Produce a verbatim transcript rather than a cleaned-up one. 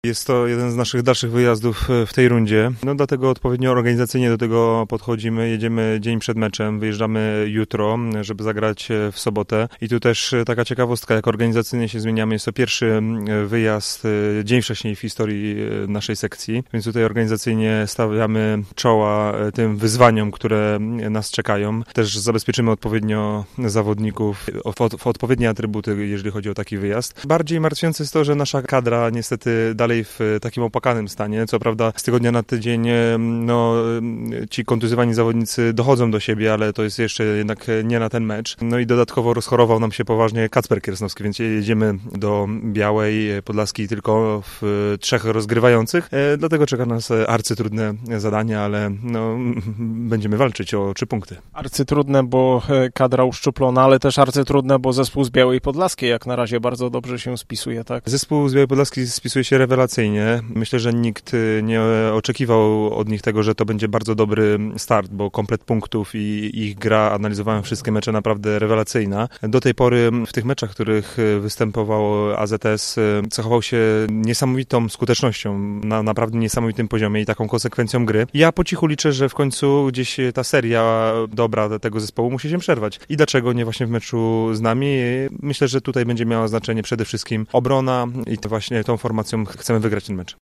Jest to jeden z naszych dalszych wyjazdów w tej rundzie, no dlatego odpowiednio organizacyjnie do tego podchodzimy. Jedziemy dzień przed meczem, wyjeżdżamy jutro, żeby zagrać w sobotę i tu też taka ciekawostka, jak organizacyjnie się zmieniamy. Jest to pierwszy wyjazd dzień wcześniej w historii naszej sekcji, więc tutaj organizacyjnie stawiamy czoła tym wyzwaniom, które nas czekają. Też zabezpieczymy odpowiednio zawodników w odpowiednie atrybuty, jeżeli chodzi o taki wyjazd. Bardziej martwiące jest to, że nasza kadra niestety dalej w takim opłakanym stanie. Co prawda z tygodnia na tydzień no, ci kontuzjowani zawodnicy dochodzą do siebie, ale to jest jeszcze jednak nie na ten mecz. No i dodatkowo rozchorował nam się poważnie Kacper Kiersnowski, więc jedziemy do Białej Podlaskiej tylko w trzech rozgrywających. Dlatego czeka nas arcytrudne zadanie, ale no, będziemy walczyć o trzy punkty. Arcytrudne, bo kadra uszczuplona, ale też arcytrudne, bo zespół z Białej Podlaskiej jak na razie bardzo dobrze się spisuje, tak? Zespół z Białej Podlaskiej spisuje się rewelacyjnie. Myślę, że nikt nie oczekiwał od nich tego, że to będzie bardzo dobry start, bo komplet punktów i ich gra, analizowałem wszystkie mecze, naprawdę rewelacyjna. Do tej pory w tych meczach, w których występował A Z S, cechował się niesamowitą skutecznością, na naprawdę niesamowitym poziomie i taką konsekwencją gry. Ja po cichu liczę, że w końcu gdzieś ta seria dobra tego zespołu musi się przerwać. I dlaczego nie właśnie w meczu z nami? Myślę, że tutaj będzie miała znaczenie przede wszystkim obrona i to właśnie tą formacją chcemy wygrać ten mecz.